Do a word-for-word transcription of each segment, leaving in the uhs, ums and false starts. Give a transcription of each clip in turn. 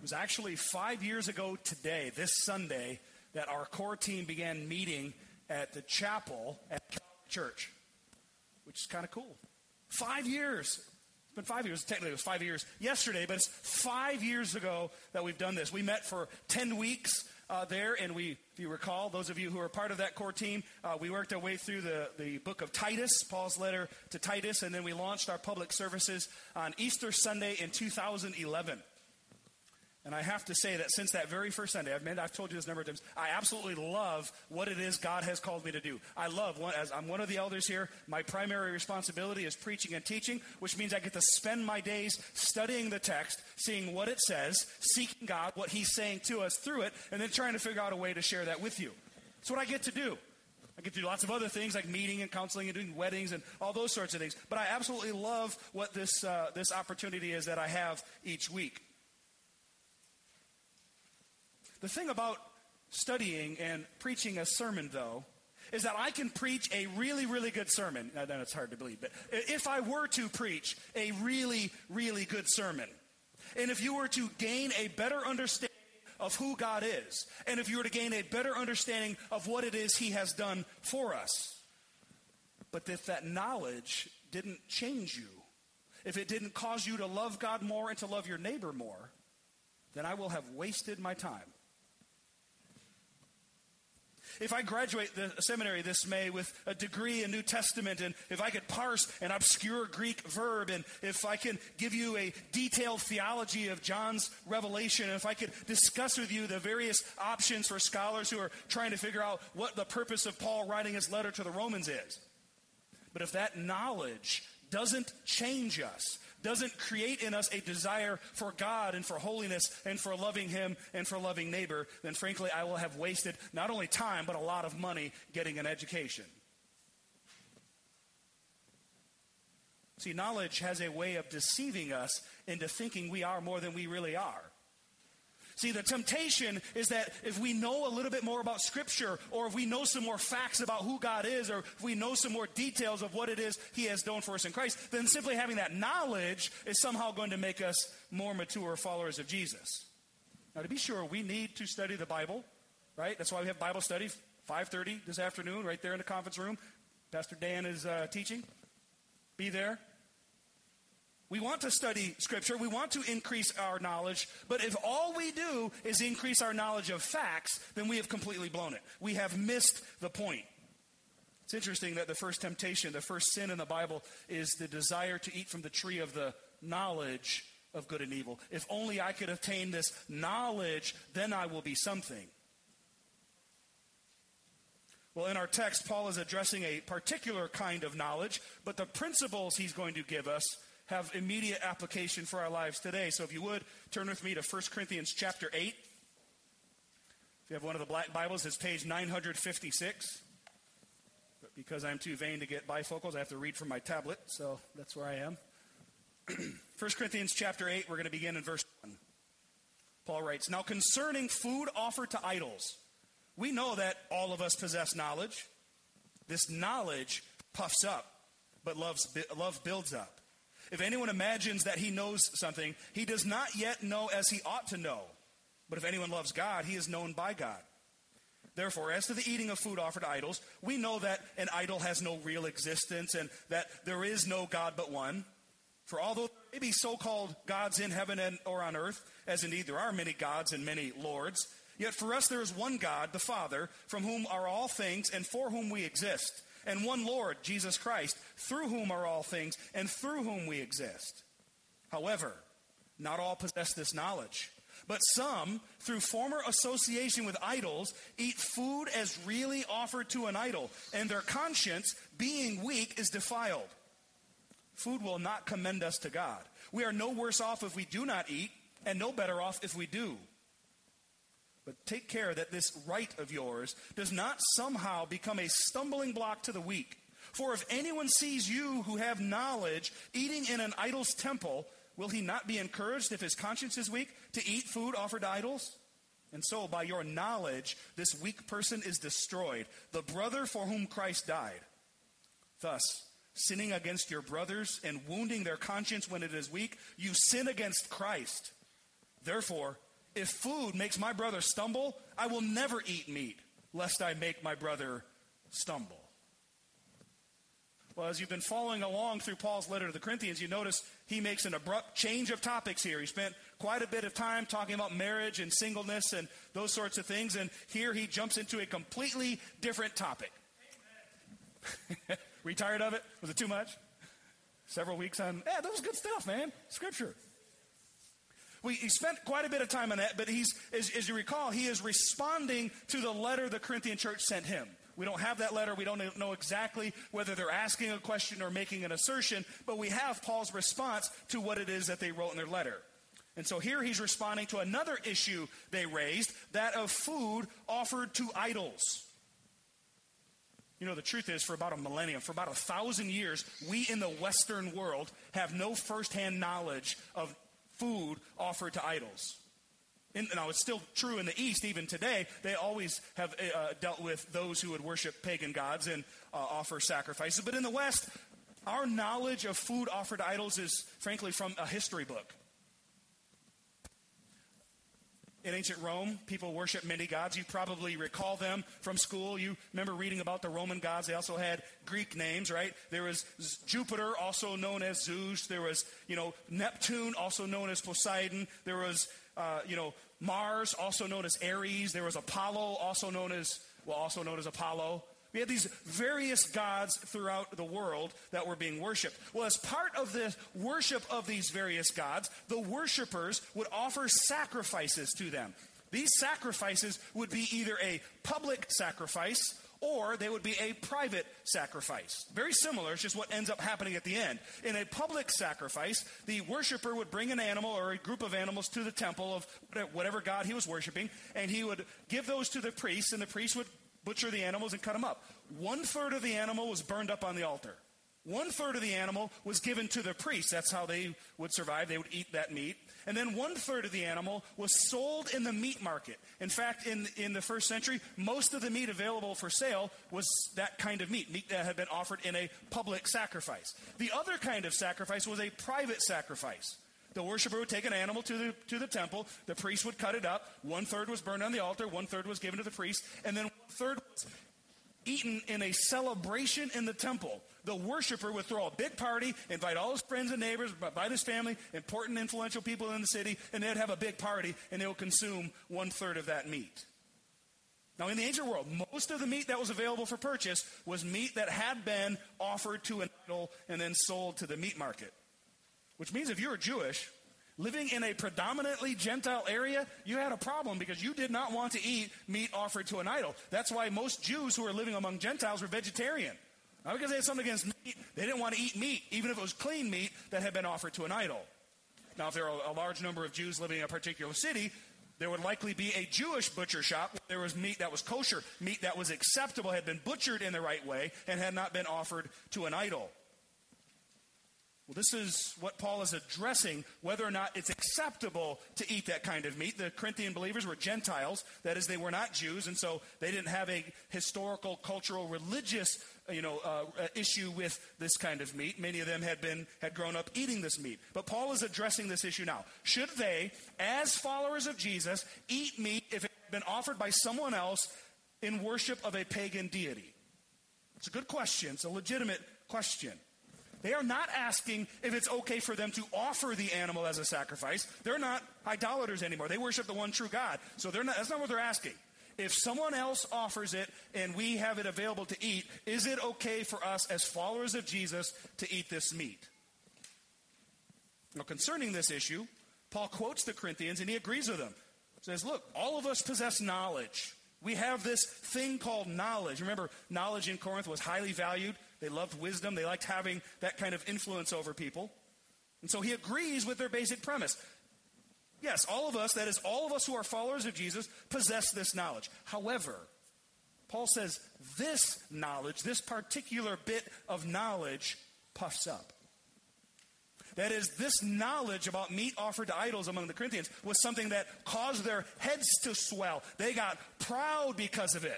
was actually five years ago today, this Sunday, that our core team began meeting at the chapel at Calvary Church, which is kind of cool. Five years. It's been five years. Technically, it was five years yesterday, but it's five years ago that we've done this. We met for ten weeks uh, there, and we, if you recall, those of you who are part of that core team, uh, we worked our way through the, the book of Titus, Paul's letter to Titus, and then we launched our public services on Easter Sunday in two thousand eleven. And I have to say that since that very first Sunday, I've, I've told you this a number of times, I absolutely love what it is God has called me to do. I love, one, as I'm one of the elders here, my primary responsibility is preaching and teaching, which means I get to spend my days studying the text, seeing what it says, seeking God, what he's saying to us through it, and then trying to figure out a way to share that with you. That's what I get to do. I get to do lots of other things like meeting and counseling and doing weddings and all those sorts of things. But I absolutely love what this uh, this opportunity is that I have each week. The thing about studying and preaching a sermon, though, is that I can preach a really, really good sermon. Now, then it's hard to believe, but if I were to preach a really, really good sermon, and if you were to gain a better understanding of who God is, and if you were to gain a better understanding of what it is he has done for us, but if that knowledge didn't change you, if it didn't cause you to love God more and to love your neighbor more, then I will have wasted my time. If I graduate the seminary this May with a degree in New Testament, and if I could parse an obscure Greek verb, and if I can give you a detailed theology of John's revelation, and if I could discuss with you the various options for scholars who are trying to figure out what the purpose of Paul writing his letter to the Romans is. But if that knowledge doesn't change us, doesn't create in us a desire for God and for holiness and for loving him and for loving neighbor, then frankly I will have wasted not only time but a lot of money getting an education. See, knowledge has a way of deceiving us into thinking we are more than we really are. See, the temptation is that if we know a little bit more about Scripture, or if we know some more facts about who God is, or if we know some more details of what it is he has done for us in Christ, then simply having that knowledge is somehow going to make us more mature followers of Jesus. Now, to be sure, we need to study the Bible, right? That's why we have Bible study, five thirty this afternoon, right there in the conference room. Pastor Dan is uh, teaching. Be there. We want to study Scripture. We want to increase our knowledge. But if all we do is increase our knowledge of facts, then we have completely blown it. We have missed the point. It's interesting that the first temptation, the first sin in the Bible, is the desire to eat from the tree of the knowledge of good and evil. If only I could attain this knowledge, then I will be something. Well, in our text, Paul is addressing a particular kind of knowledge, but the principles he's going to give us have immediate application for our lives today. So if you would, turn with me to First Corinthians chapter eight. If you have one of the black Bibles, it's page nine fifty-six. But because I'm too vain to get bifocals, I have to read from my tablet, so that's where I am. First Corinthians chapter eight, we're going to begin in verse one. Paul writes, "Now concerning food offered to idols, we know that all of us possess knowledge. This knowledge puffs up, but love's, love builds up. If anyone imagines that he knows something, he does not yet know as he ought to know. But if anyone loves God, he is known by God. Therefore, as to the eating of food offered to idols, we know that an idol has no real existence and that there is no God but one. For although there may be so-called gods in heaven and or on earth, as indeed there are many gods and many lords, yet for us there is one God, the Father, from whom are all things and for whom we exist, and one Lord, Jesus Christ, through whom are all things, and through whom we exist. However, not all possess this knowledge, but some, through former association with idols, eat food as really offered to an idol, and their conscience, being weak, is defiled. Food will not commend us to God. We are no worse off if we do not eat, and no better off if we do. But take care that this right of yours does not somehow become a stumbling block to the weak. For if anyone sees you who have knowledge eating in an idol's temple, will he not be encouraged if his conscience is weak to eat food offered to idols? And so by your knowledge, this weak person is destroyed, the brother for whom Christ died. Thus, sinning against your brothers and wounding their conscience when it is weak, you sin against Christ. Therefore, if food makes my brother stumble, I will never eat meat, lest I make my brother stumble. Well, as you've been following along through Paul's letter to the Corinthians, you notice he makes an abrupt change of topics here. He spent quite a bit of time talking about marriage and singleness and those sorts of things, and here he jumps into a completely different topic. Were you tired of it? Was it too much? Several weeks on, yeah, that was good stuff, man. Scripture. We, he spent quite a bit of time on that, but he's, as, as you recall, he is responding to the letter the Corinthian church sent him. We don't have that letter. We don't know exactly whether they're asking a question or making an assertion, but we have Paul's response to what it is that they wrote in their letter. And so here he's responding to another issue they raised, that of food offered to idols. You know, the truth is, for about a millennium, for about a thousand years, we in the Western world have no firsthand knowledge of food offered to idols. In, now, it's still true in the East, even today. They always have uh, dealt with those who would worship pagan gods and uh, offer sacrifices. But in the West, our knowledge of food offered to idols is, frankly, from a history book. In ancient Rome, people worshiped many gods. You probably recall them from school. You remember reading about the Roman gods. They also had Greek names, right? There was Jupiter, also known as Zeus. There was, you know, Neptune, also known as Poseidon. There was, uh, you know, Mars, also known as Ares. There was Apollo, also known as, well, also known as Apollo. We had these various gods throughout the world that were being worshipped. Well, as part of the worship of these various gods, the worshipers would offer sacrifices to them. These sacrifices would be either a public sacrifice or they would be a private sacrifice. Very similar, it's just what ends up happening at the end. In a public sacrifice, the worshiper would bring an animal or a group of animals to the temple of whatever god he was worshiping, and he would give those to the priest, and the priest would butcher the animals and cut them up. One third of the animal was burned up on the altar. One third of the animal was given to the priest. That's how they would survive. They would eat that meat. And then one third of the animal was sold in the meat market. In fact, in, in the first century, most of the meat available for sale was that kind of meat, meat that had been offered in a public sacrifice. The other kind of sacrifice was a private sacrifice. The worshiper would take an animal to the to the temple. The priest would cut it up. One third was burned on the altar. One third was given to the priest. And then one third was eaten in a celebration in the temple. The worshiper would throw a big party, invite all his friends and neighbors, invite his family, important influential people in the city, and they'd have a big party, and they would consume one third of that meat. Now, in the ancient world, most of the meat that was available for purchase was meat that had been offered to an idol and then sold to the meat market. Which means if you were Jewish, living in a predominantly Gentile area, you had a problem because you did not want to eat meat offered to an idol. That's why most Jews who were living among Gentiles were vegetarian. Not because they had something against meat. They didn't want to eat meat, even if it was clean meat that had been offered to an idol. Now, if there are a large number of Jews living in a particular city, there would likely be a Jewish butcher shop where there was meat that was kosher, meat that was acceptable, had been butchered in the right way, and had not been offered to an idol. Well, this is what Paul is addressing, whether or not it's acceptable to eat that kind of meat. The Corinthian believers were Gentiles. That is, they were not Jews, and so they didn't have a historical, cultural, religious you know, uh, issue with this kind of meat. Many of them had been had grown up eating this meat. But Paul is addressing this issue now. Should they, as followers of Jesus, eat meat if it had been offered by someone else in worship of a pagan deity? It's a good question. It's a legitimate question. They are not asking if it's okay for them to offer the animal as a sacrifice. They're not idolaters anymore. They worship the one true God. So they're not, that's not what they're asking. If someone else offers it and we have it available to eat, is it okay for us as followers of Jesus to eat this meat? Now, concerning this issue, Paul quotes the Corinthians and he agrees with them. He says, look, all of us possess knowledge. We have this thing called knowledge. Remember, knowledge in Corinth was highly valued. They loved wisdom. They liked having that kind of influence over people. And so he agrees with their basic premise. Yes, all of us, that is, all of us who are followers of Jesus, possess this knowledge. However, Paul says this knowledge, this particular bit of knowledge, puffs up. That is, this knowledge about meat offered to idols among the Corinthians was something that caused their heads to swell. They got proud because of it.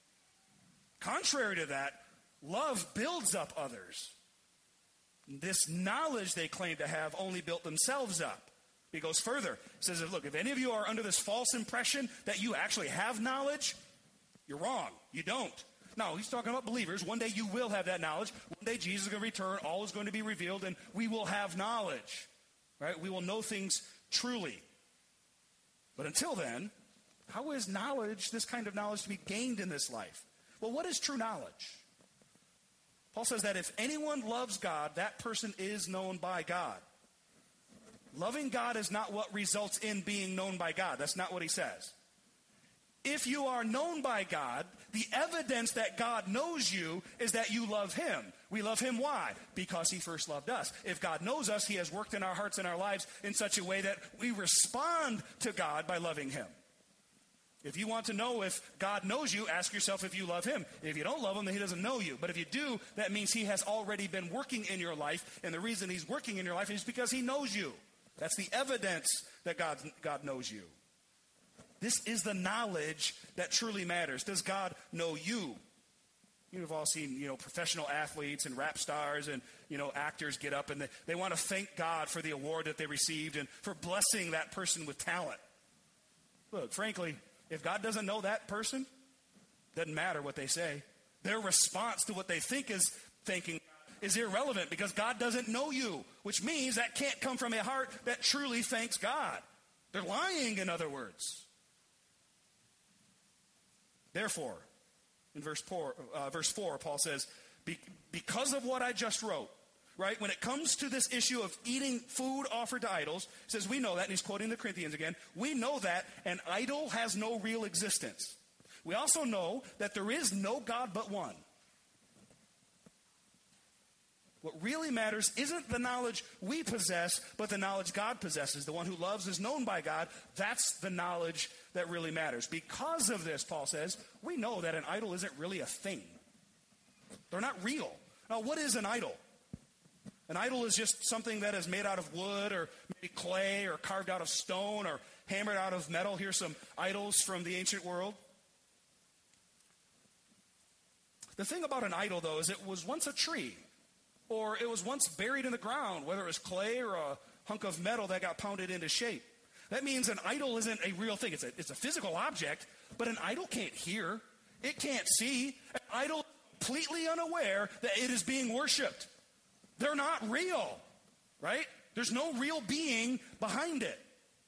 Contrary to that, love builds up others. This knowledge they claim to have only built themselves up. He goes further. He says, look, if any of you are under this false impression that you actually have knowledge, you're wrong. You don't. No, he's talking about believers. One day you will have that knowledge. One day Jesus is going to return. All is going to be revealed, and we will have knowledge. Right? We will know things truly. But until then, how is knowledge, this kind of knowledge, to be gained in this life? Well, what is true knowledge? Paul says that if anyone loves God, that person is known by God. Loving God is not what results in being known by God. That's not what he says. If you are known by God, the evidence that God knows you is that you love him. We love him why? Because he first loved us. If God knows us, he has worked in our hearts and our lives in such a way that we respond to God by loving him. If you want to know if God knows you, ask yourself if you love him. If you don't love him, then he doesn't know you. But if you do, that means he has already been working in your life. And the reason he's working in your life is because he knows you. That's the evidence that God, God knows you. This is the knowledge that truly matters. Does God know you? You've all seen, you know, professional athletes and rap stars and, you know, actors get up and they, they want to thank God for the award that they received and for blessing that person with talent. Look, frankly, if God doesn't know that person, doesn't matter what they say. Their response to what they think is thanking is irrelevant because God doesn't know you, which means that can't come from a heart that truly thanks God. They're lying, in other words. Therefore, in verse four, uh, verse four, Paul says, Be- because of what I just wrote, right? When it comes to this issue of eating food offered to idols, he says, we know that, and he's quoting the Corinthians again, we know that an idol has no real existence. We also know that there is no God but one. What really matters isn't the knowledge we possess, but the knowledge God possesses. The one who loves is known by God. That's the knowledge that really matters. Because of this, Paul says, we know that an idol isn't really a thing. They're not real. Now, what is an idol? An idol is just something that is made out of wood or maybe clay or carved out of stone or hammered out of metal. Here's some idols from the ancient world. The thing about an idol, though, is it was once a tree. Or it was once buried in the ground, whether it was clay or a hunk of metal that got pounded into shape. That means an idol isn't a real thing. It's a, it's a physical object, but an idol can't hear. It can't see. An idol is completely unaware that it is being worshipped. They're not real, right? There's no real being behind it.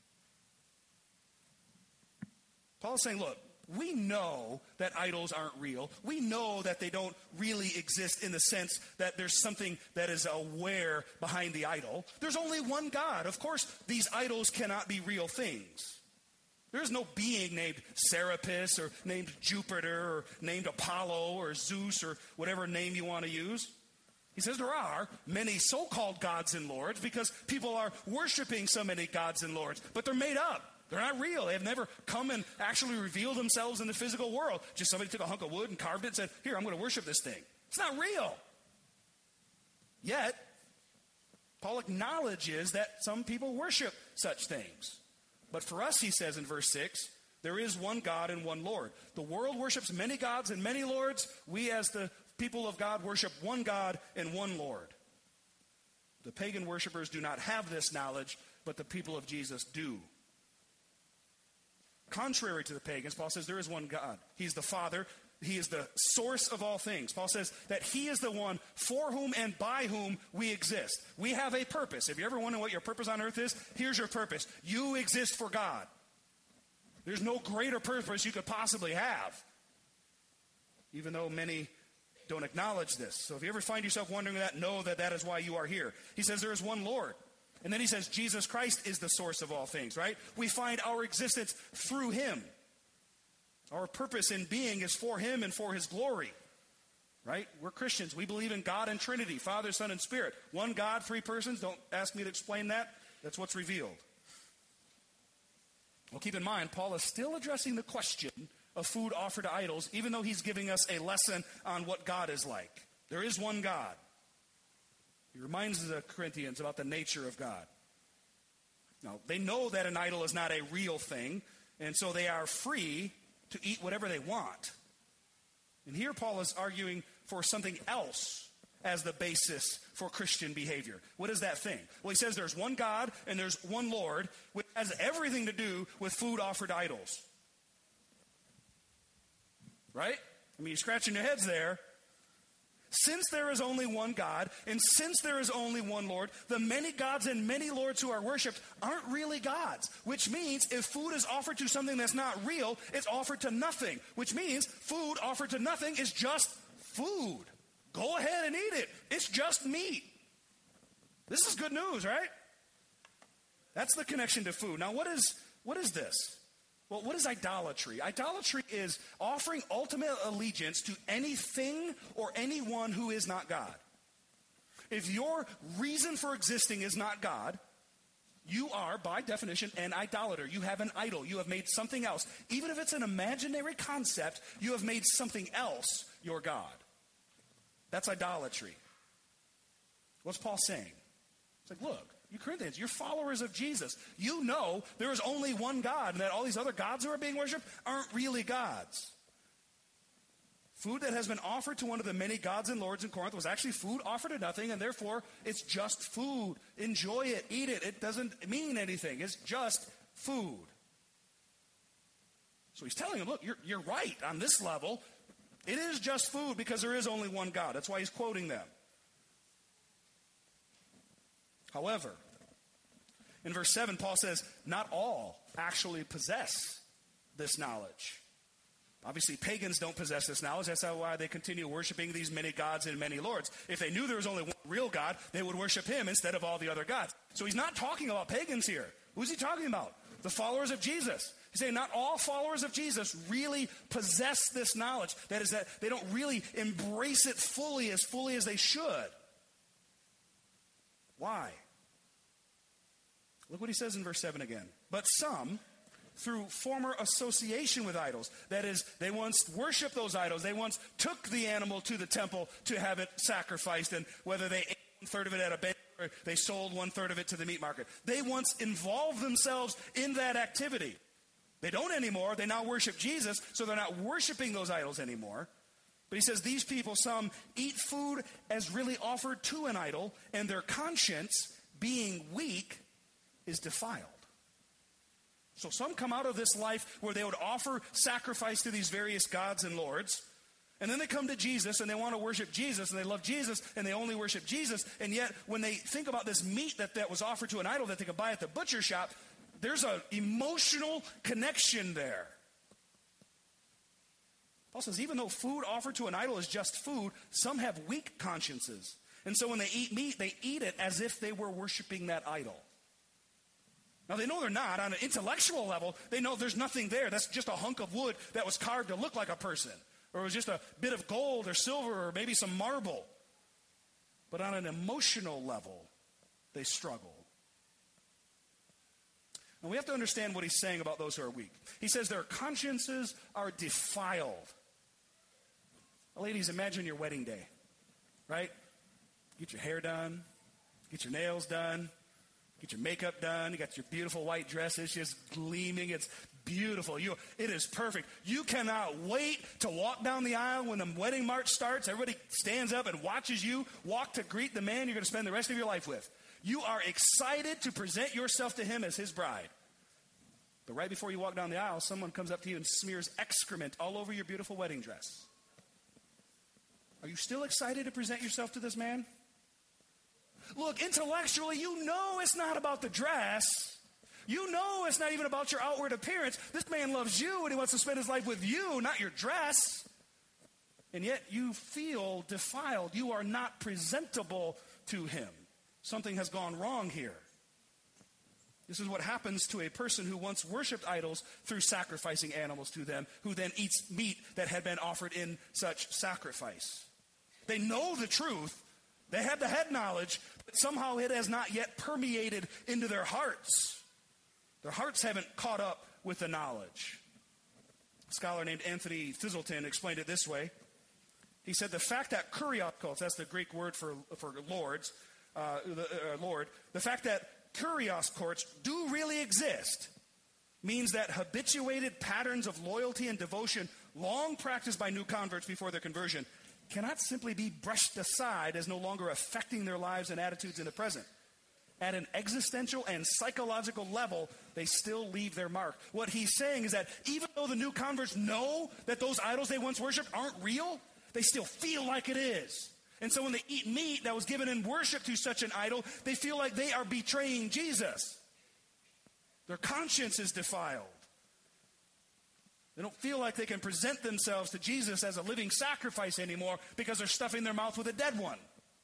Paul's saying, look, we know that idols aren't real. We know that they don't really exist in the sense that there's something that is aware behind the idol. There's only one God. Of course, these idols cannot be real things. There's no being named Serapis or named Jupiter or named Apollo or Zeus or whatever name you want to use. He says there are many so-called gods and lords because people are worshiping so many gods and lords, but they're made up. They're not real. They have never come and actually revealed themselves in the physical world. Just somebody took a hunk of wood and carved it and said, here, I'm going to worship this thing. It's not real. Yet, Paul acknowledges that some people worship such things. But for us, he says in verse six, there is one God and one Lord. The world worships many gods and many lords. We as the people of God worship one God and one Lord. The pagan worshipers do not have this knowledge, but the people of Jesus do. Contrary to the pagans, Paul says there is one God. He's the Father. He is the source of all things. Paul says that he is the one for whom and by whom we exist. We have a purpose. If you ever wonder what your purpose on earth is, here's your purpose. You exist for God. There's no greater purpose you could possibly have, even though many don't acknowledge this. So if you ever find yourself wondering that, know that that is why you are here. He says there is one Lord. And then he says Jesus Christ is the source of all things, right? We find our existence through him. Our purpose in being is for him and for his glory, right? We're Christians. We believe in God and Trinity, Father, Son, and Spirit. One God, three persons. Don't ask me to explain that. That's what's revealed. Well, keep in mind, Paul is still addressing the question of food offered to idols, even though he's giving us a lesson on what God is like. There is one God. He reminds the Corinthians about the nature of God. Now, they know that an idol is not a real thing, and so they are free to eat whatever they want. And here Paul is arguing for something else. as the basis for Christian behavior. What is that thing? Well, he says there's one God and there's one Lord, which has everything to do with food offered to idols. Right? I mean, you're scratching your heads there. Since there is only one God, and since there is only one Lord, the many gods and many lords who are worshipped aren't really gods. Which means if food is offered to something that's not real, it's offered to nothing. Which means food offered to nothing is just food. Go ahead and eat it. It's just meat. This is good news, right? That's the connection to food. Now, what is what is this? Well, what is idolatry? Idolatry is offering ultimate allegiance to anything or anyone who is not God. If your reason for existing is not God, you are, by definition, an idolater. You have an idol. You have made something else. Even if it's an imaginary concept, you have made something else your God. That's idolatry. What's Paul saying? It's like, look, you Corinthians, you're followers of Jesus. You know there is only one God, and that all these other gods who are being worshipped aren't really gods. Food that has been offered to one of the many gods and lords in Corinth was actually food offered to nothing, and therefore it's just food. Enjoy it, eat it. It doesn't mean anything. It's just food. So he's telling them, look, you're, you're right on this level. It is just food because there is only one God. That's why he's quoting them. However, in verse seven, Paul says, not all actually possess this knowledge. Obviously, pagans don't possess this knowledge. That's why they continue worshiping these many gods and many lords. If they knew there was only one real God, they would worship him instead of all the other gods. So he's not talking about pagans here. Who's he talking about? The followers of Jesus. He's saying not all followers of Jesus really possess this knowledge. That is, that they don't really embrace it fully, as fully as they should. Why? Look what he says in verse seven again. But some, through former association with idols, that is, they once worshiped those idols, they once took the animal to the temple to have it sacrificed, and whether they ate one third of it at a banquet or they sold one third of it to the meat market, they once involved themselves in that activity. They don't anymore. They now worship Jesus, so they're not worshiping those idols anymore. But he says these people, some eat food as really offered to an idol, and their conscience, being weak, is defiled. So some come out of this life where they would offer sacrifice to these various gods and lords, and then they come to Jesus and they want to worship Jesus, and they love Jesus, and they only worship Jesus, and yet when they think about this meat that, that was offered to an idol that they could buy at the butcher shop, there's an emotional connection there. Paul says even though food offered to an idol is just food, some have weak consciences. And so when they eat meat, they eat it as if they were worshiping that idol. Now they know they're not. On an intellectual level, they know there's nothing there. That's just a hunk of wood that was carved to look like a person. Or it was just a bit of gold or silver or maybe some marble. But on an emotional level, they struggle. And we have to understand what he's saying about those who are weak. He says their consciences are defiled. Well, ladies, imagine your wedding day, right? Get your hair done, get your nails done, get your makeup done. You got your beautiful white dress. It's just gleaming. It's beautiful. You, it is perfect. You cannot wait to walk down the aisle when the wedding march starts. Everybody stands up and watches you walk to greet the man you're going to spend the rest of your life with. You are excited to present yourself to him as his bride. But right before you walk down the aisle, someone comes up to you and smears excrement all over your beautiful wedding dress. Are you still excited to present yourself to this man? Look, intellectually, you know it's not about the dress. You know it's not even about your outward appearance. This man loves you and he wants to spend his life with you, not your dress. And yet you feel defiled. You are not presentable to him. Something has gone wrong here. This is what happens to a person who once worshipped idols through sacrificing animals to them, who then eats meat that had been offered in such sacrifice. They know the truth. They have the head knowledge, but somehow it has not yet permeated into their hearts. Their hearts haven't caught up with the knowledge. A scholar named Anthony Thiselton explained it this way. He said the fact that kurios cults, that's the Greek word for, for lords, uh, the, uh, Lord, the fact that kurios courts do really exist means that habituated patterns of loyalty and devotion long practiced by new converts before their conversion cannot simply be brushed aside as no longer affecting their lives and attitudes in the present. At an existential and psychological level, they still leave their mark. What he's saying is that even though the new converts know that those idols they once worshiped aren't real, they still feel like it is. And so when they eat meat that was given in worship to such an idol, they feel like they are betraying Jesus. Their conscience is defiled. They don't feel like they can present themselves to Jesus as a living sacrifice anymore because they're stuffing their mouth with a dead one.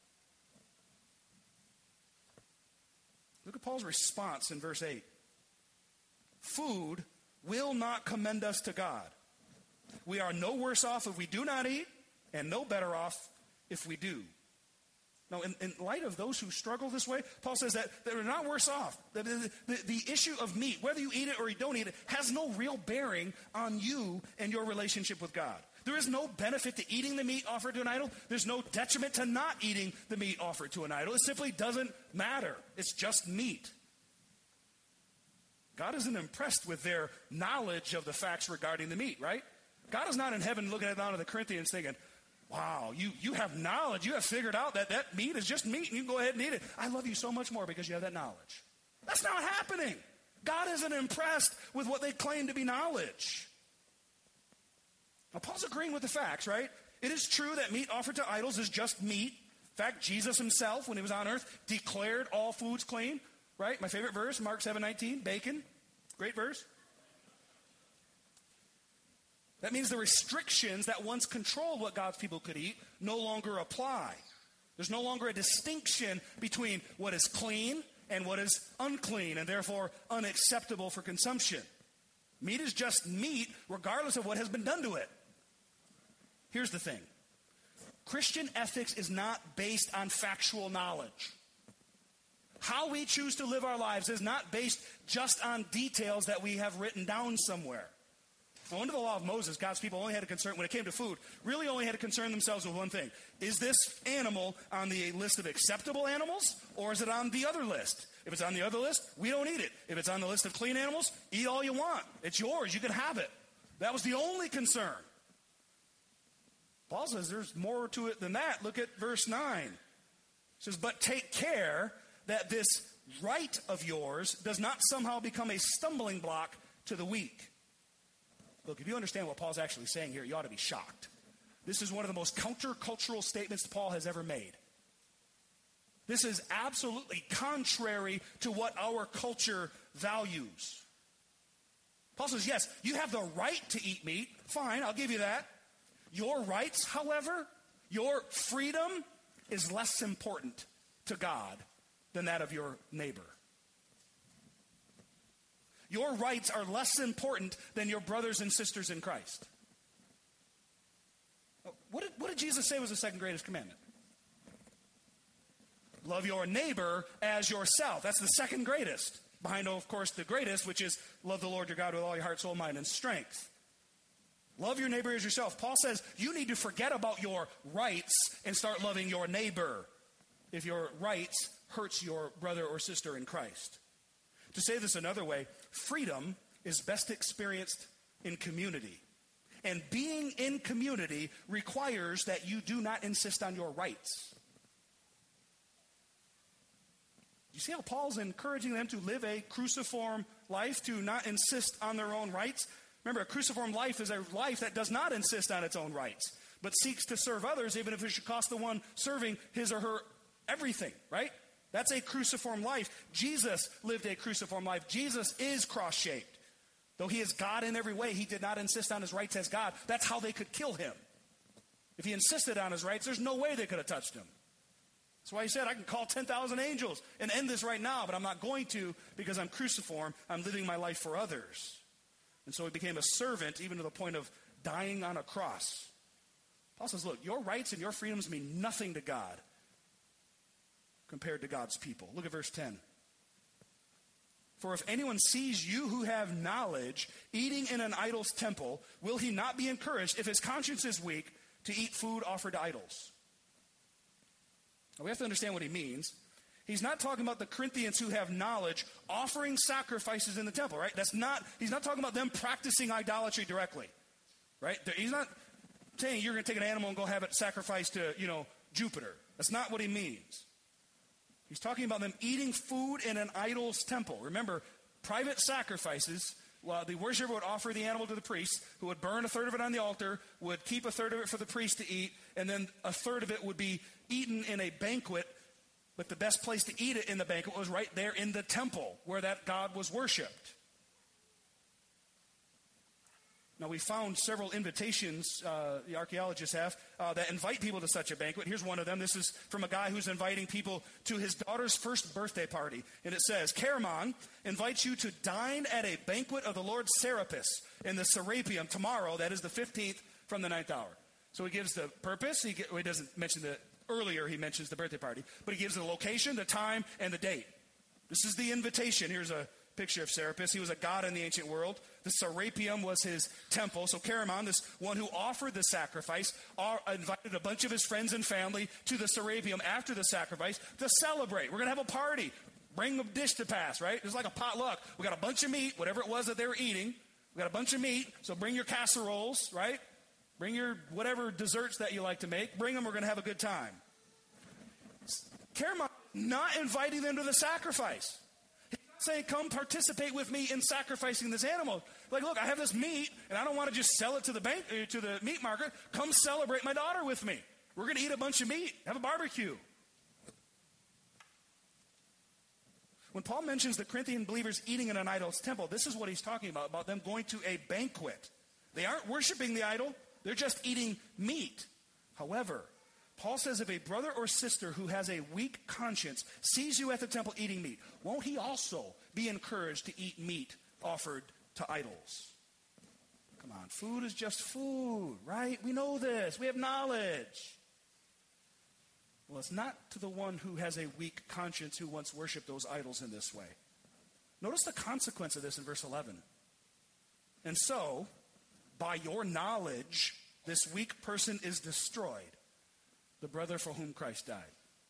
Look at Paul's response in verse eight. Food will not commend us to God. We are no worse off if we do not eat, and no better off if we do. Now, in, in light of those who struggle this way, Paul says that they're not worse off. The, the, the, the issue of meat, whether you eat it or you don't eat it, has no real bearing on you and your relationship with God. There is no benefit to eating the meat offered to an idol. There's no detriment to not eating the meat offered to an idol. It simply doesn't matter. It's just meat. God isn't impressed with their knowledge of the facts regarding the meat, right? God is not in heaven looking down at the Corinthians thinking, wow, you, you have knowledge. You have figured out that that meat is just meat and you can go ahead and eat it. I love you so much more because you have that knowledge. That's not happening. God isn't impressed with what they claim to be knowledge. Now, Paul's agreeing with the facts, right? It is true that meat offered to idols is just meat. In fact, Jesus himself, when he was on earth, declared all foods clean, right? My favorite verse, Mark seven nineteen, bacon. Great verse. That means the restrictions that once controlled what God's people could eat no longer apply. There's no longer a distinction between what is clean and what is unclean, and therefore unacceptable for consumption. Meat is just meat, regardless of what has been done to it. Here's the thing. Christian ethics is not based on factual knowledge. How we choose to live our lives is not based just on details that we have written down somewhere. Now, under the law of Moses, God's people only had to concern, when it came to food, really only had to concern themselves with one thing. Is this animal on the list of acceptable animals, or is it on the other list? If it's on the other list, we don't eat it. If it's on the list of clean animals, eat all you want. It's yours. You can have it. That was the only concern. Paul says there's more to it than that. Look at verse nine. It says, but take care that this right of yours does not somehow become a stumbling block to the weak. Look, if you understand what Paul's actually saying here, you ought to be shocked. This is one of the most countercultural statements Paul has ever made. This is absolutely contrary to what our culture values. Paul says, yes, you have the right to eat meat. Fine, I'll give you that. Your rights, however, your freedom is less important to God than that of your neighbor. Your rights are less important than your brothers and sisters in Christ. What did, what did Jesus say was the second greatest commandment? Love your neighbor as yourself. That's the second greatest. Behind, of course, the greatest, which is love the Lord your God with all your heart, soul, mind, and strength. Love your neighbor as yourself. Paul says you need to forget about your rights and start loving your neighbor if your rights hurts your brother or sister in Christ. To say this another way, freedom is best experienced in community. And being in community requires that you do not insist on your rights. You see how Paul's encouraging them to live a cruciform life, to not insist on their own rights? Remember, a cruciform life is a life that does not insist on its own rights, but seeks to serve others, even if it should cost the one serving his or her everything, right? That's a cruciform life. Jesus lived a cruciform life. Jesus is cross-shaped. Though he is God in every way, he did not insist on his rights as God. That's how they could kill him. If he insisted on his rights, there's no way they could have touched him. That's why he said, I can call ten thousand angels and end this right now, but I'm not going to because I'm cruciform. I'm living my life for others. And so he became a servant even to the point of dying on a cross. Paul says, look, your rights and your freedoms mean nothing to God compared to God's people. Look at verse ten. For if anyone sees you who have knowledge eating in an idol's temple, will he not be encouraged, if his conscience is weak, to eat food offered to idols? Now, we have to understand what he means. He's not talking about the Corinthians who have knowledge offering sacrifices in the temple, right? That's not, he's not talking about them practicing idolatry directly, right? He's not, saying you're going to take an animal and go have it sacrificed to, you know, Jupiter. That's not what he means. He's talking about them eating food in an idol's temple. Remember, private sacrifices, well, the worshiper would offer the animal to the priest, who would burn a third of it on the altar, would keep a third of it for the priest to eat, and then a third of it would be eaten in a banquet. But the best place to eat it in the banquet was right there in the temple where that god was worshipped. Now, we found several invitations, uh, the archaeologists have, uh, that invite people to such a banquet. Here's one of them. This is from a guy who's inviting people to his daughter's first birthday party. And it says, Chaeremon invites you to dine at a banquet of the Lord Serapis in the Serapeum tomorrow, that is the fifteenth, from the ninth hour. So he gives the purpose. He, get, well, he doesn't mention the, earlier he mentions the birthday party, but he gives the location, the time, and the date. This is the invitation. Here's a picture of Serapis. He was a god in the ancient world. The Serapeum was his temple. So Chaeremon, this one who offered the sacrifice, invited a bunch of his friends and family to the Serapeum after the sacrifice to celebrate. We're going to have a party. Bring a dish to pass, right? It's like a potluck. We got a bunch of meat, whatever it was that they were eating. We got a bunch of meat, so bring your casseroles, right? Bring your whatever desserts that you like to make. Bring them. We're going to have a good time. Chaeremon not inviting them to the sacrifice. Saying, come participate with me in sacrificing this animal. Like, look, I have this meat, and I don't want to just sell it to the bank, uh, to the meat market. Come celebrate my daughter with me. We're going to eat a bunch of meat, have a barbecue. When Paul mentions the Corinthian believers eating in an idol's temple, this is what he's talking about, about them going to a banquet. They aren't worshiping the idol. They're just eating meat. However, Paul says if a brother or sister who has a weak conscience sees you at the temple eating meat, won't he also be encouraged to eat meat offered to idols? Come on, food is just food, right? We know this. We have knowledge. Well, it's not to the one who has a weak conscience who once worshiped those idols in this way. Notice the consequence of this in verse eleven. And so, by your knowledge, this weak person is destroyed, the brother for whom Christ died.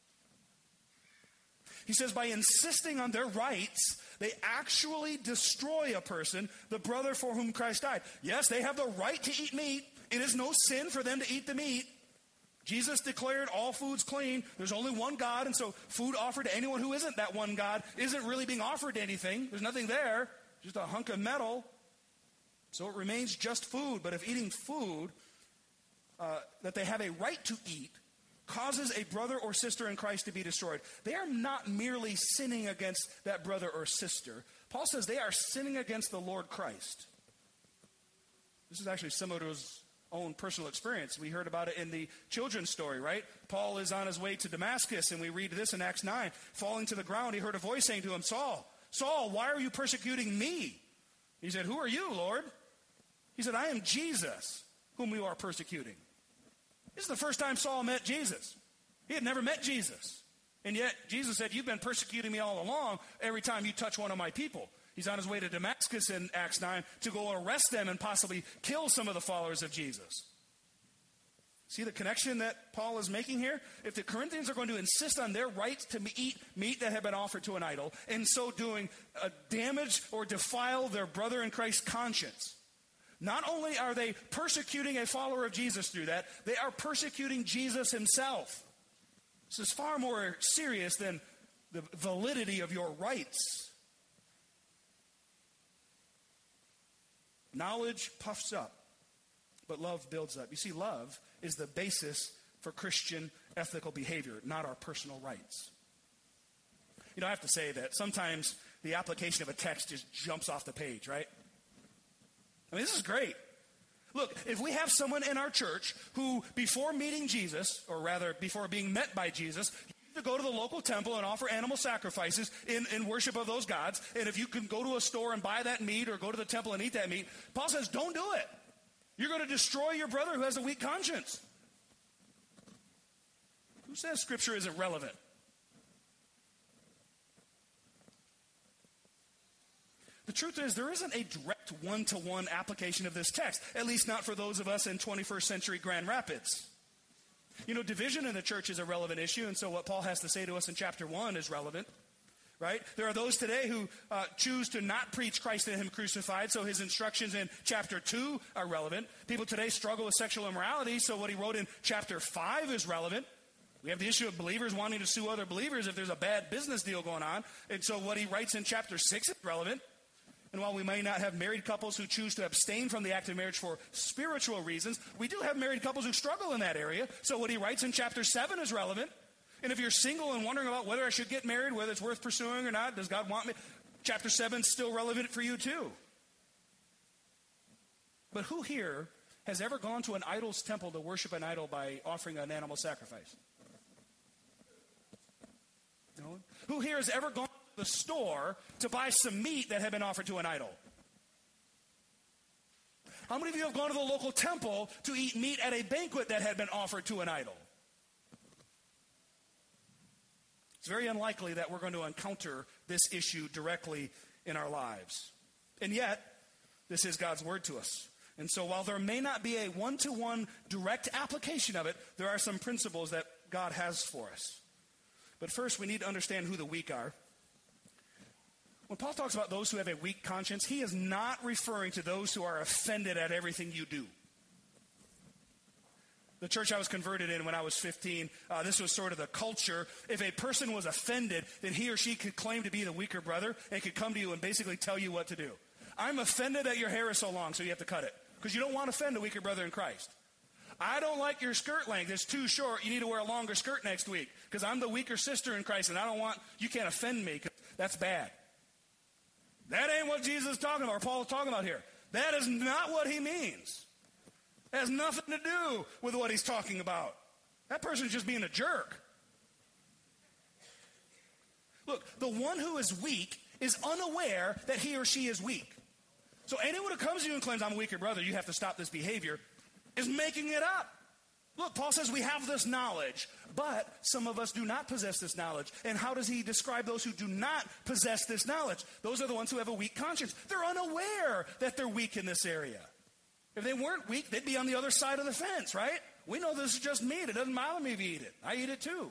He says by insisting on their rights, they actually destroy a person, the brother for whom Christ died. Yes, they have the right to eat meat. It is no sin for them to eat the meat. Jesus declared all food's clean. There's only one God, and so food offered to anyone who isn't that one God isn't really being offered to anything. There's nothing there, just a hunk of metal. So it remains just food. But if eating food uh, that they have a right to eat causes a brother or sister in Christ to be destroyed, they are not merely sinning against that brother or sister. Paul says they are sinning against the Lord Christ. This is actually similar to his own personal experience. We heard about it in the children's story, right? Paul is on his way to Damascus, and we read this in Acts nine. Falling to the ground, he heard a voice saying to him, Saul, Saul, why are you persecuting me? He said, who are you, Lord? He said, I am Jesus, whom you are persecuting. This is the first time Saul met Jesus. He had never met Jesus. And yet, Jesus said, you've been persecuting me all along every time you touch one of my people. He's on his way to Damascus in Acts nine to go arrest them and possibly kill some of the followers of Jesus. See the connection that Paul is making here? If the Corinthians are going to insist on their right to eat meat that had been offered to an idol, and so doing uh, damage or defile their brother in Christ's conscience, not only are they persecuting a follower of Jesus through that, they are persecuting Jesus himself. This is far more serious than the validity of your rights. Knowledge puffs up, but love builds up. You see, love is the basis for Christian ethical behavior, not our personal rights. You know, I have to say that sometimes the application of a text just jumps off the page, right? I mean, this is great. Look, if we have someone in our church who, before meeting Jesus, or rather, before being met by Jesus, used to go to the local temple and offer animal sacrifices in, in worship of those gods, and if you can go to a store and buy that meat or go to the temple and eat that meat, Paul says, don't do it. You're going to destroy your brother who has a weak conscience. Who says Scripture isn't relevant? The truth is, there isn't a direct one-to-one application of this text, at least not for those of us in twenty-first century Grand Rapids. You know, division in the church is a relevant issue, and so what Paul has to say to us in chapter one is relevant. right? There are those today who uh, choose to not preach Christ and him crucified, so his instructions in chapter two are relevant. People today struggle with sexual immorality, so what he wrote in chapter five is relevant. We have the issue of believers wanting to sue other believers if there's a bad business deal going on, and so what he writes in chapter six is relevant. And while we may not have married couples who choose to abstain from the act of marriage for spiritual reasons, we do have married couples who struggle in that area, so what he writes in chapter seven is relevant. And if you're single and wondering about whether I should get married, whether it's worth pursuing or not, does God want me? Chapter seven is still relevant for you too. But who here has ever gone to an idol's temple to worship an idol by offering an animal sacrifice? No one? Who here has ever gone to the store to buy some meat that had been offered to an idol? How many of you have gone to the local temple to eat meat at a banquet that had been offered to an idol? It's very unlikely that we're going to encounter this issue directly in our lives. And yet, this is God's word to us. And so while there may not be a one-to-one direct application of it, there are some principles that God has for us. But first, we need to understand who the weak are. When Paul talks about those who have a weak conscience, he is not referring to those who are offended at everything you do. The church I was converted in when I was fifteen, uh, this was sort of the culture. If a person was offended, then he or she could claim to be the weaker brother and could come to you and basically tell you what to do. I'm offended that your hair is so long, so you have to cut it. Because you don't want to offend a weaker brother in Christ. I don't like your skirt length. It's too short. You need to wear a longer skirt next week. Because I'm the weaker sister in Christ, and I don't want, you can't offend me, because that's bad. That ain't what Jesus is talking about, or Paul is talking about here. That is not what he means. It has nothing to do with what he's talking about. That person's just being a jerk. Look, the one who is weak is unaware that he or she is weak. So anyone who comes to you and claims, I'm a weaker brother, you have to stop this behavior, is making it up. Look, Paul says we have this knowledge, but some of us do not possess this knowledge. And how does he describe those who do not possess this knowledge? Those are the ones who have a weak conscience. They're unaware that they're weak in this area. If they weren't weak, they'd be on the other side of the fence, right? We know this is just meat. It doesn't bother me if you eat it. I eat it too.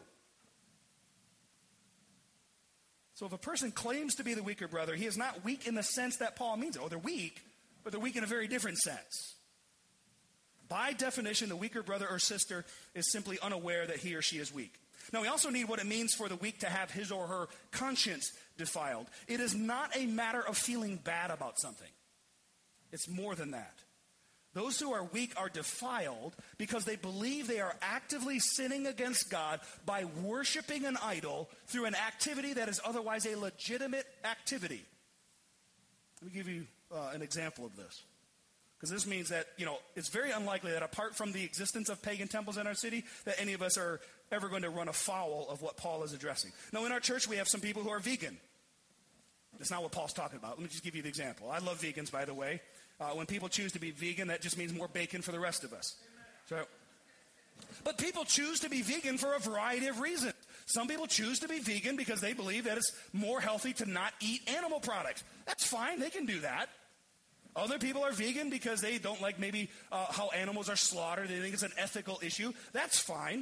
So if a person claims to be the weaker brother, he is not weak in the sense that Paul means. Oh, they're weak, but they're weak in a very different sense. By definition, the weaker brother or sister is simply unaware that he or she is weak. Now, we also need what it means for the weak to have his or her conscience defiled. It is not a matter of feeling bad about something. It's more than that. Those who are weak are defiled because they believe they are actively sinning against God by worshiping an idol through an activity that is otherwise a legitimate activity. Let me give you uh, an example of this. Because this means that, you know, it's very unlikely that apart from the existence of pagan temples in our city, that any of us are ever going to run afoul of what Paul is addressing. Now, in our church, we have some people who are vegan. That's not what Paul's talking about. Let me just give you the example. I love vegans, by the way. Uh, when people choose to be vegan, that just means more bacon for the rest of us. So, but people choose to be vegan for a variety of reasons. Some people choose to be vegan because they believe that it's more healthy to not eat animal products. That's fine. They can do that. Other people are vegan because they don't like maybe uh, how animals are slaughtered. They think it's an ethical issue. That's fine.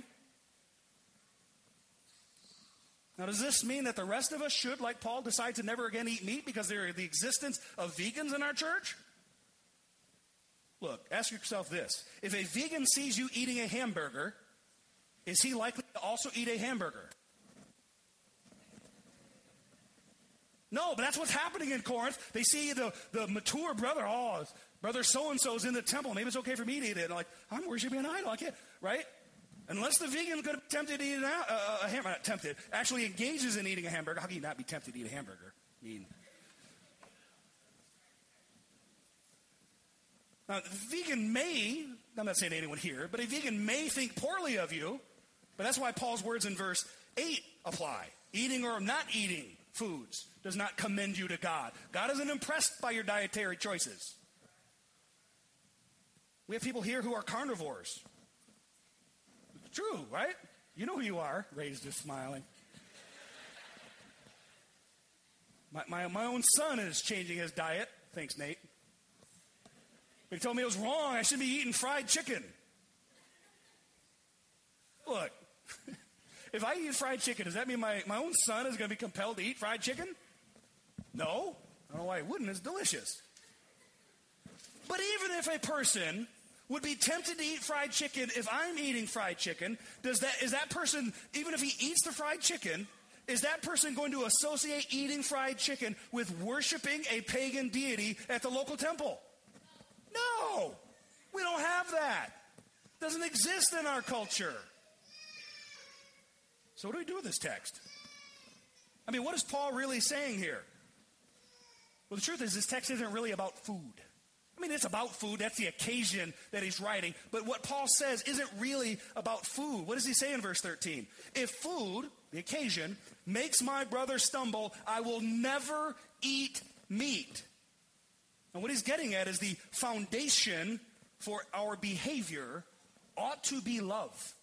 Now, does this mean that the rest of us should, like Paul, decide to never again eat meat because there is the existence of vegans in our church? Look, ask yourself this. If a vegan sees you eating a hamburger, is he likely to also eat a hamburger? No, but that's what's happening in Corinth. They see the, the mature brother, oh, brother so-and-so's in the temple. Maybe it's okay for me to eat it. And like, I'm worshiping an idol. I can't, right? Unless the vegan is going to be tempted to eat an, uh, a hamburger, not tempted, actually engages in eating a hamburger. How can you not be tempted to eat a hamburger? I mean, now, the vegan may, I'm not saying anyone here, but a vegan may think poorly of you, but that's why Paul's words in verse eight apply. Eating or not eating foods does not commend you to God. God isn't impressed by your dietary choices. We have people here who are carnivores. It's true, right? You know who you are. Ray's just smiling. My, my, my own son is changing his diet. Thanks, Nate. He told me it was wrong. I should be eating fried chicken. Look, if I eat fried chicken, does that mean my, my own son is going to be compelled to eat fried chicken? No. I don't know why he wouldn't. It's delicious. But even if a person would be tempted to eat fried chicken, if I'm eating fried chicken, does that is that person, even if he eats the fried chicken, is that person going to associate eating fried chicken with worshiping a pagan deity at the local temple? No. We don't have that. It doesn't exist in our culture. So what do we do with this text? I mean, what is Paul really saying here? Well, the truth is, this text isn't really about food. I mean, it's about food. That's the occasion that he's writing. But what Paul says isn't really about food. What does he say in verse thirteen? If food, the occasion, makes my brother stumble, I will never eat meat. And what he's getting at is the foundation for our behavior ought to be love.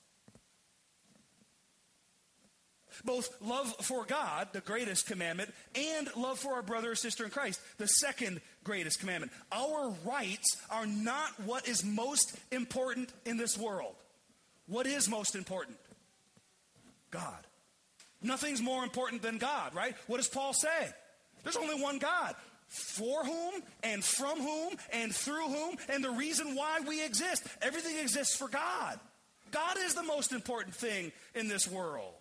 Both love for God, the greatest commandment, and love for our brother or sister in Christ, the second greatest commandment. Our rights are not what is most important in this world. What is most important? God. Nothing's more important than God, right? What does Paul say? There's only one God. For whom and from whom and through whom and the reason why we exist. Everything exists for God. God is the most important thing in this world.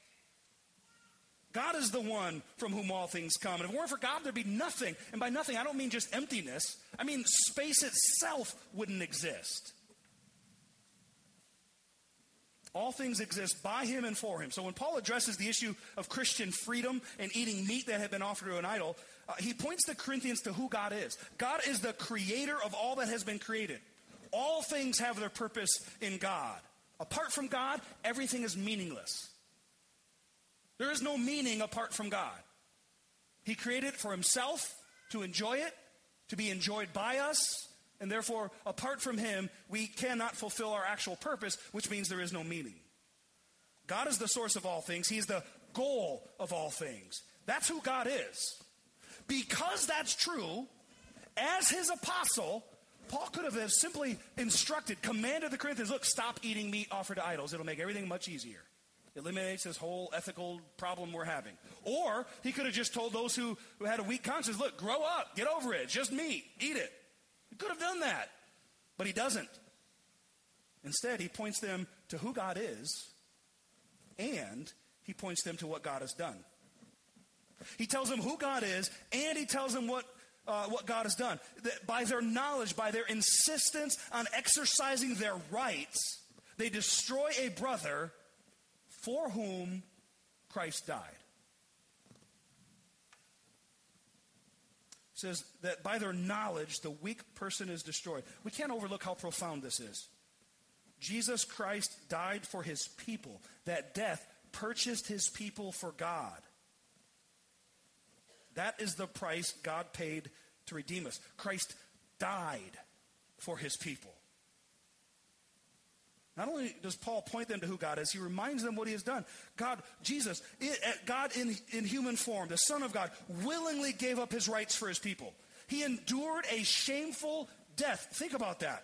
God is the one from whom all things come. And if it weren't for God, there'd be nothing. And by nothing, I don't mean just emptiness. I mean space itself wouldn't exist. All things exist by him and for him. So when Paul addresses the issue of Christian freedom and eating meat that had been offered to an idol, uh, he points the Corinthians to who God is. God is the creator of all that has been created. All things have their purpose in God. Apart from God, everything is meaningless. There is no meaning apart from God. He created it for himself, to enjoy it, to be enjoyed by us, and therefore, apart from him, we cannot fulfill our actual purpose, which means there is no meaning. God is the source of all things. He's the goal of all things. That's who God is. Because that's true, as his apostle, Paul could have simply instructed, commanded the Corinthians, look, stop eating meat offered to idols. It'll make everything much easier. It eliminates this whole ethical problem we're having. Or he could have just told those who, who had a weak conscience, look, grow up, get over it, it's just meat, eat it. He could have done that, but he doesn't. Instead, he points them to who God is, and he points them to what God has done. He tells them who God is, and he tells them what, uh, what God has done. That by their knowledge, by their insistence on exercising their rights, they destroy a brother for whom Christ died. It says that by their knowledge, the weak person is destroyed. We can't overlook how profound this is. Jesus Christ died for his people. That death purchased his people for God. That is the price God paid to redeem us. Christ died for his people. Not only does Paul point them to who God is, he reminds them what he has done. God, Jesus, God in, in human form, the Son of God, willingly gave up his rights for his people. He endured a shameful death. Think about that.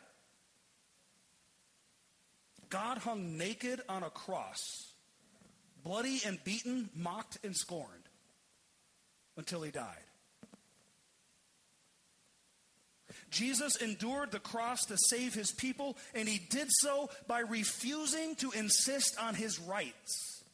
God hung naked on a cross, bloody and beaten, mocked and scorned, until he died. Jesus endured the cross to save his people, and he did so by refusing to insist on his rights.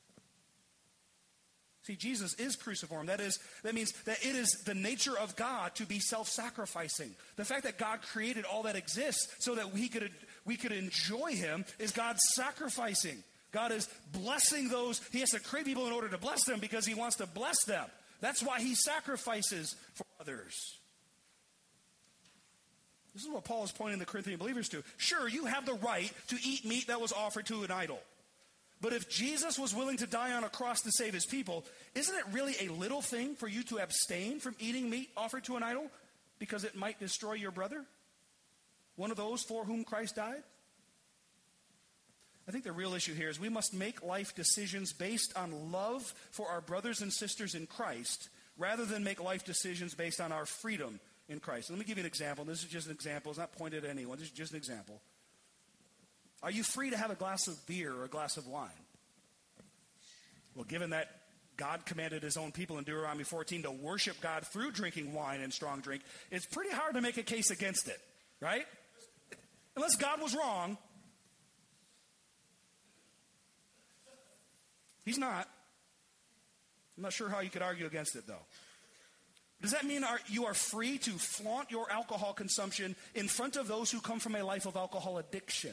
See, Jesus is cruciform. That is, that means that it is the nature of God to be self-sacrificing. The fact that God created all that exists so that we could, we could enjoy him is God sacrificing. God is blessing those. He has to create people in order to bless them because he wants to bless them. That's why he sacrifices for others. This is what Paul is pointing the Corinthian believers to. Sure, you have the right to eat meat that was offered to an idol. But if Jesus was willing to die on a cross to save his people, isn't it really a little thing for you to abstain from eating meat offered to an idol because it might destroy your brother? One of those for whom Christ died? I think the real issue here is we must make life decisions based on love for our brothers and sisters in Christ rather than make life decisions based on our freedom in Christ. Let me give you an example. This is just an example. It's not pointed at anyone. This is just an example. Are you free to have a glass of beer or a glass of wine? Well, given that God commanded his own people in Deuteronomy fourteen to worship God through drinking wine and strong drink, it's pretty hard to make a case against it, right? Unless God was wrong. He's not. I'm not sure how you could argue against it, though. Does that mean are, you are free to flaunt your alcohol consumption in front of those who come from a life of alcohol addiction?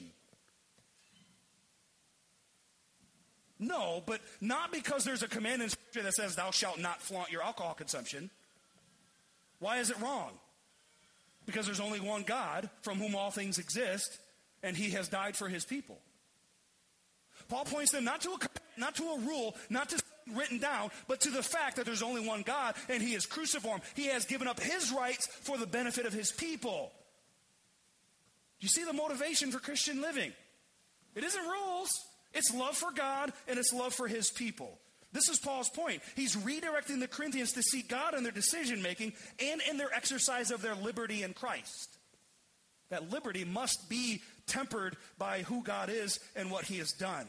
No, but not because there's a command in Scripture that says thou shalt not flaunt your alcohol consumption. Why is it wrong? Because there's only one God from whom all things exist, and he has died for his people. Paul points them not to a, not to a rule, not to something written down, but to the fact that there's only one God, and he is cruciform. He has given up his rights for the benefit of his people. Do you see the motivation for Christian living? It isn't rules. It's love for God, and it's love for his people. This is Paul's point. He's redirecting the Corinthians to seek God in their decision-making and in their exercise of their liberty in Christ. That liberty must be tempered by who God is and what he has done.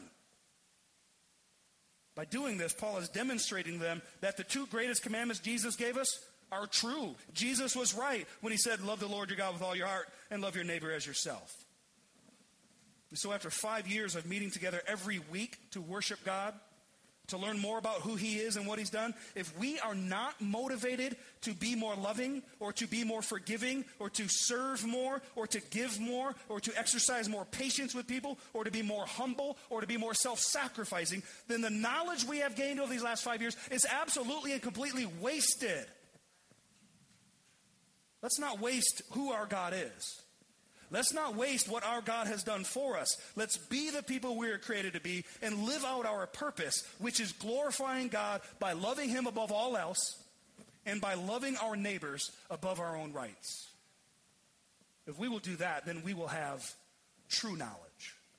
By doing this, Paul is demonstrating to them that the two greatest commandments Jesus gave us are true. Jesus was right when he said, love the Lord your God with all your heart and love your neighbor as yourself. And so after five years of meeting together every week to worship God, to learn more about who he is and what he's done, if we are not motivated to be more loving or to be more forgiving or to serve more or to give more or to exercise more patience with people or to be more humble or to be more self-sacrificing, then the knowledge we have gained over these last five years is absolutely and completely wasted. Let's not waste who our God is. Let's not waste what our God has done for us. Let's be the people we are created to be and live out our purpose, which is glorifying God by loving him above all else and by loving our neighbors above our own rights. If we will do that, then we will have true knowledge.